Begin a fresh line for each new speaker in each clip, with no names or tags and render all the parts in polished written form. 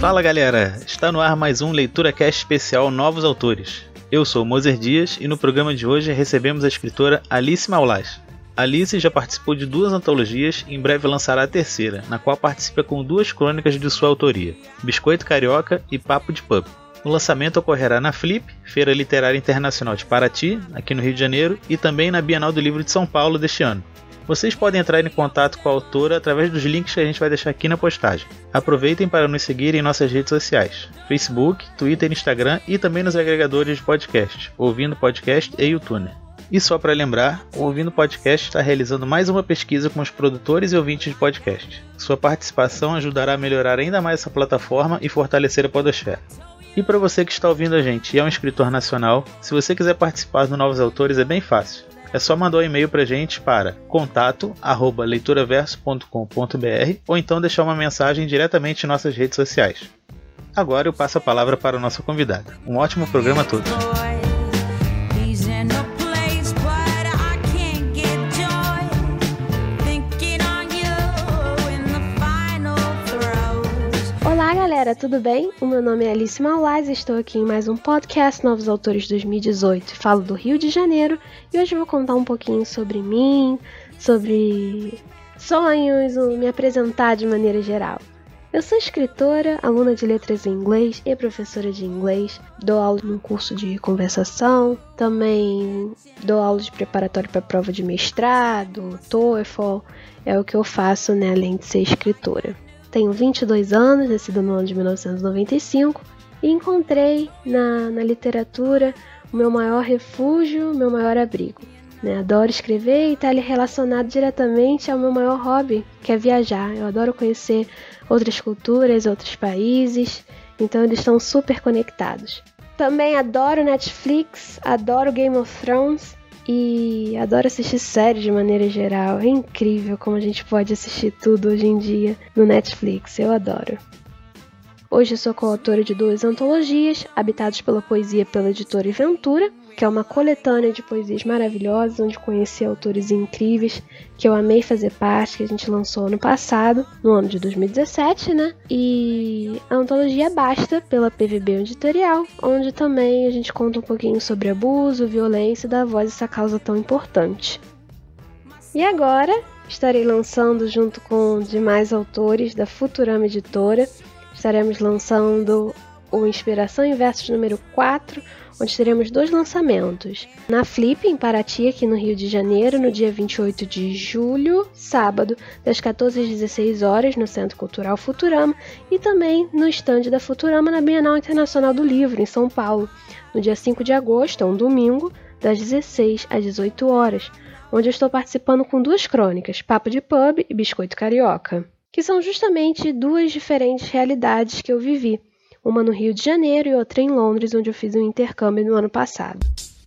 Fala galera, está no ar mais um LeituraCast especial Novos Autores. Eu sou o Moser Dias e no programa de hoje recebemos a escritora Alice Maulás. Alice já participou de 2 antologias e em breve lançará a terceira, na qual participa com 2 crônicas de sua autoria, Biscoito Carioca e Papo de Pub. O lançamento ocorrerá na Flip, Feira Literária Internacional de Paraty, aqui no Rio de Janeiro, e também na Bienal do Livro de São Paulo deste ano. Vocês podem entrar em contato com a autora através dos links que a gente vai deixar aqui na postagem. Aproveitem para nos seguir em nossas redes sociais, Facebook, Twitter, Instagram e também nos agregadores de podcast, Ouvindo Podcast e YouTube. E só para lembrar, o Ouvindo Podcast está realizando mais uma pesquisa com os produtores e ouvintes de podcast. Sua participação ajudará a melhorar ainda mais essa plataforma e fortalecer a podosfera. E para você que está ouvindo a gente e é um escritor nacional, se você quiser participar do Novos Autores é bem fácil. É só mandar um e-mail para a gente para contato@leituraverso.com.br ou então deixar uma mensagem diretamente em nossas redes sociais. Agora eu passo a palavra para a nossa convidada. Um ótimo programa a todos.
Olá galera, tudo bem? O meu nome é Alice Maulás e estou aqui em mais um podcast Novos Autores 2018. Falo do Rio de Janeiro e hoje vou contar um pouquinho sobre mim, sobre sonhos, me apresentar de maneira geral. Eu sou escritora, aluna de letras em inglês e professora de inglês. Dou aula num curso de conversação, também dou aula de preparatório para prova de mestrado, TOEFL, é o que eu faço, né, além de ser escritora. Tenho 22 anos, nascida no ano de 1995, e encontrei na literatura o meu maior refúgio, o meu maior abrigo. Adoro escrever e está relacionado diretamente ao meu maior hobby, que é viajar. Eu adoro conhecer outras culturas, outros países, então eles estão super conectados. Também adoro Netflix, adoro Game of Thrones e adoro assistir séries de maneira geral. É incrível como a gente pode assistir tudo hoje em dia no Netflix, eu adoro. Hoje eu sou coautora de 2 antologias, Habitados pela Poesia pela editora Ventura, que é uma coletânea de poesias maravilhosas, onde conheci autores incríveis, que eu amei fazer parte, que a gente lançou ano passado, no ano de 2017, né? E a antologia Basta, pela PVB Editorial, onde também a gente conta um pouquinho sobre abuso, violência e dá voz a essa causa tão importante. E agora, estarei lançando junto com demais autores da Futurama Editora, estaremos lançando o Inspiração em Versos número 4, onde teremos 2 lançamentos. Na Flip, em Paraty, aqui no Rio de Janeiro, no dia 28 de julho, sábado, das 14 às 16 horas, no Centro Cultural Futurama, e também no estande da Futurama na Bienal Internacional do Livro, em São Paulo, no dia 5 de agosto, um domingo, das 16 às 18 horas, onde eu estou participando com 2 crônicas, Papo de Pub e Biscoito Carioca, que são justamente 2 diferentes realidades que eu vivi. Uma no Rio de Janeiro e outra em Londres, onde eu fiz um intercâmbio no ano passado.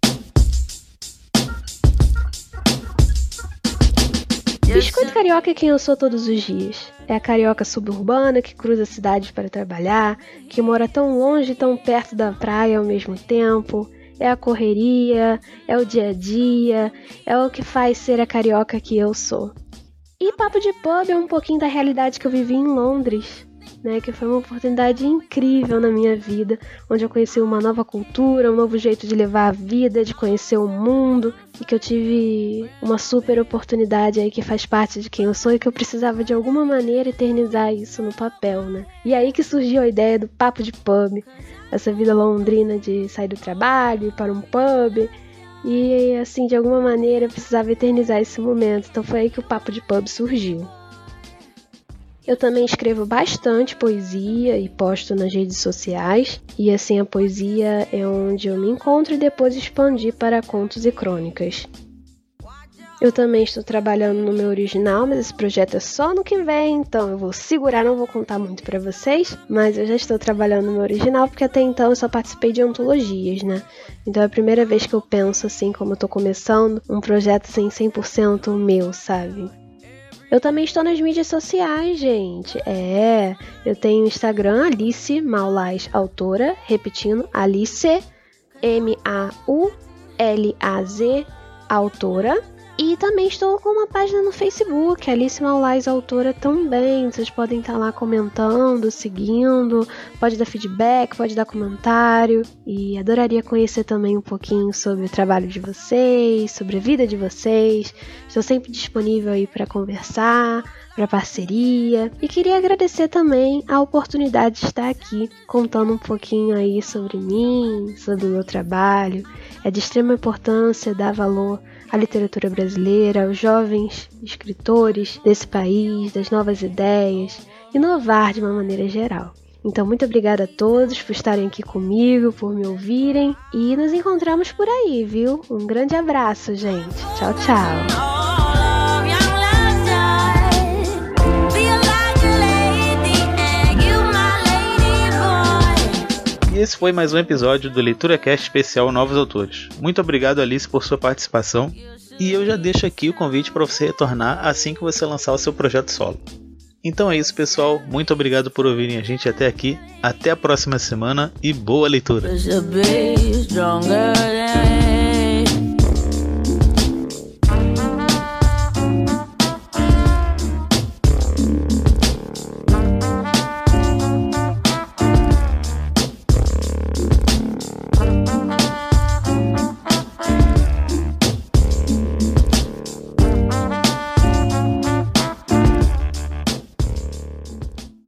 Biscoito Carioca é quem eu sou todos os dias. É a carioca suburbana que cruza a cidade para trabalhar, que mora tão longe e tão perto da praia ao mesmo tempo. É a correria, é o dia a dia, é o que faz ser a carioca que eu sou. E Papo de Pub é um pouquinho da realidade que eu vivi em Londres, que foi uma oportunidade incrível na minha vida, onde eu conheci uma nova cultura, um novo jeito de levar a vida, de conhecer o mundo, e que eu tive uma super oportunidade aí que faz parte de quem eu sou e que eu precisava de alguma maneira eternizar isso no papel, E aí que surgiu a ideia do Papo de Pub, essa vida londrina de sair do trabalho, ir para um pub, e assim, de alguma maneira eu precisava eternizar esse momento, então foi aí que o Papo de Pub surgiu. Eu também escrevo bastante poesia e posto nas redes sociais, e assim a poesia é onde eu me encontro e depois expandi para contos e crônicas. Eu também estou trabalhando no meu original, mas esse projeto é só no que vem, então eu vou segurar, não vou contar muito para vocês, mas eu já estou trabalhando no meu original porque até então eu só participei de antologias, Então é a primeira vez que eu penso assim, como eu estou começando, um projeto assim 100% meu, sabe? Eu também estou nas mídias sociais, gente. Eu tenho o Instagram, Alice Maulás Autora, repetindo, Alice, Maulaz Autora. E também estou com uma página no Facebook, Alice Maulais, autora também. Vocês podem estar lá comentando, seguindo, pode dar feedback, pode dar comentário. E adoraria conhecer também um pouquinho sobre o trabalho de vocês, sobre a vida de vocês. Estou sempre disponível aí para conversar, para parceria. E queria agradecer também a oportunidade de estar aqui contando um pouquinho aí sobre mim, sobre o meu trabalho. É de extrema importância dar valor à literatura brasileira, aos jovens escritores desse país, das novas ideias, inovar de uma maneira geral. Então, muito obrigada a todos por estarem aqui comigo, por me ouvirem, e nos encontramos por aí, viu? Um grande abraço, gente. Tchau, tchau.
E esse foi mais um episódio do LeituraCast especial Novos Autores. Muito obrigado, Alice, por sua participação. E eu já deixo aqui o convite para você retornar assim que você lançar o seu projeto solo. Então é isso, pessoal. Muito obrigado por ouvirem a gente até aqui. Até a próxima semana e boa leitura!